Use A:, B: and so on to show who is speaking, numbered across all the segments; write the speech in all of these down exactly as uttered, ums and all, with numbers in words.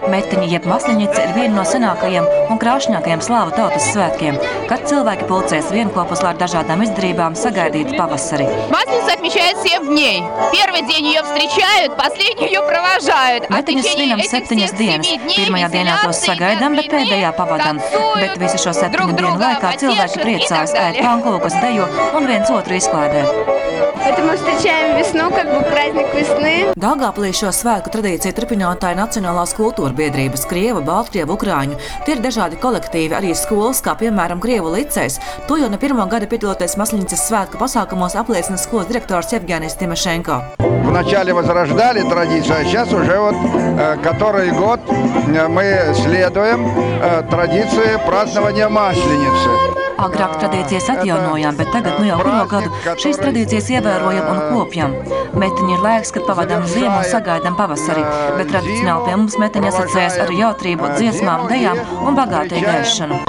A: Metiņa jeb Masliņica ir viena no senākajiem un krāšņākajiem slāvu tautas svētkiem, kad cilvēki pulcēs vienkopus, lai ar dažādām izdarībām sagaidītu pavasari.
B: Масленица отмечает семь дней. Первый день ее встречают, последний ее провожают.
A: Metiņas svinam septiņas dienas. Pirmajā dienā tos sagaidām, bet pēdējā pavadam. Bet visu šo septiņu dienu laikā cilvēki priecājas, ēd pankūkas, dejo un viens otru izklaidē.
C: Это мы встречаем весну, как бы праздник весны.
A: Daugavpilī šo svētku tradīciju turpinātāji Nacionālās kultūra biedrības Krievu, Baltkrievu, Ukrāņu. Tie ir dažādi kolektīvi, arī skolas, kā piemēram Krievu licejs. To jau ne pirmo gadu piedaloties Masliņicas svētku pasākumos apliecina skolas direktors Jevgenijs Timošenko.
D: Вначале возрождали традицию, а сейчас уже вот э, который год мы следуем э, традиции празднования Масленицы.
A: Agrāk tradīcijas atjaunojām, bet tagad nu jau kuro gadu šīs tradīcijas ievērojam un kopjam. Metiņa ir laiks, kad pavadām ziemu un sagaidām pavasari, bet tradicionāli pie mums metiņa asociējas ar jautrību, dziesmām, dejām un bagātīgu ēšanu.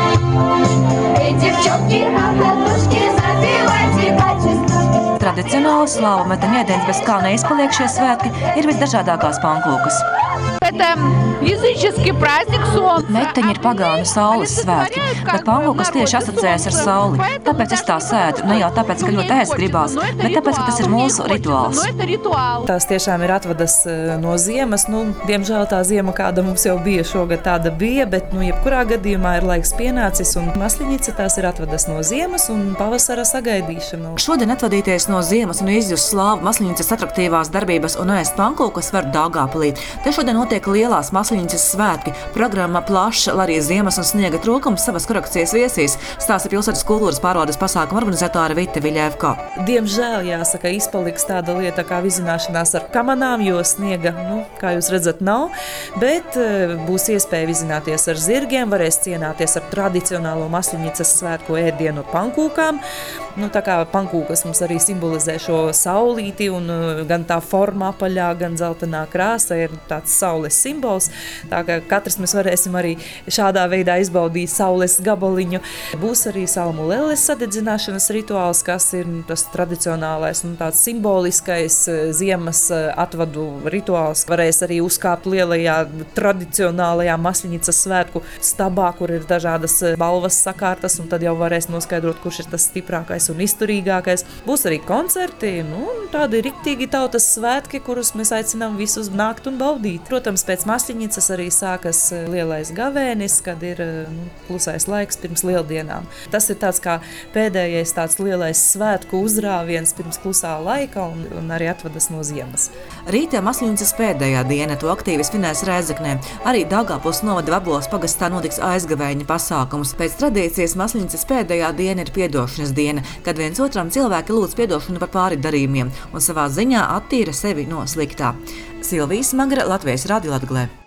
A: Tradicionāli slāvu metiņa ēdiens, bez kā neizpaliek šie svētki, ir visdažādākās pankūkas.
B: Это языческий праздник солнца.
A: Metiņa ir pagānu saules svētki, bet pankūkas tieši asociējas ar sauli. Tāpēc es tā sēdu, ne jau tāpēc, ka ļoti ēst gribās, bet tāpēc, ka tas ir mūsu rituāls.
E: Tās tiešām ir atvadas no ziemas. Nu, diemžēl tā ziema, kāda mums jau bija šogad, tāda bija, bet nu, jebkurā gadījumā ir laiks pienācis un Masliņica tās ir atvadas no ziemas un pavasara sagaidīšana.
A: Šodien atvadīties no ziemas un izjust slāvu Masliņicas atraktīvās darbības un ēst pankūkas var Daugavpilī. Te šodien notiek lielās Masliņicas svētki. Programma plaša, lai arī ziemas un sniega trūkums savas korekcijas viesīs, stāsta pilsētas kultūras pārvaldes pasākuma organizatora Vita Viļevko.
E: Diemžēl, jāsaka, izpaliks tāda lieta kā vizināšanās ar kamanām, jo sniega, nu, kā jūs redzat, nav, bet būs iespēja vizināties ar zirgiem, varēs cienāties ar tradicionālo Masliņicas svētku ēdienu pankūkām. Nu, tā kā pankūkas mums arī simbolizē šo saulīti un gan tā forma apaļā, gan zeltenā krāsa ir tāds saules simbols. Tā kā katrs mēs varēsim arī šādā veidā izbaudīt saules gabaliņu. Būs arī salmu lelles sadedzināšanas rituāls, kas ir nu, tas tradicionālais un tāds simboliskais ziemas atvadu rituāls. Varēs arī uzkāpt lielajā tradicionālajā Masliņicas svētku stabā, kur ir dažādas balvas sakārtas, un tad jau varēs noskaidrot, kurš ir tas stiprākais un izturīgākais. Būs arī koncerti, nu, tādi riktīgi tautas svētki, kurus mēs aicinām visus nākt un baudīt. Protams, pēc Masliņicas arī sākas lielais gavēnis, kad ir nu, klusais laiks pirms lieldienām. Tas ir tāds kā pēdējais tāds lielais svētku uzrāviens pirms klusā laika un, un arī atvadas no ziemas.
A: Rītā Masliņicas pēdējā diena, to aktīvi svinēs Rēzeknē. Arī Daugavpils novada Vaboles pagastā notiks aizgavēņa pasākums. Pēc tradīcijas Masliņicas pēdējā diena ir piedošanas diena, kad viens otram cilvēki lūdz piedošanu par pāri darījumiem un savā ziņā attīra sevi no sliktā. Silvija Smagra, Latvijas Radio Latgalē.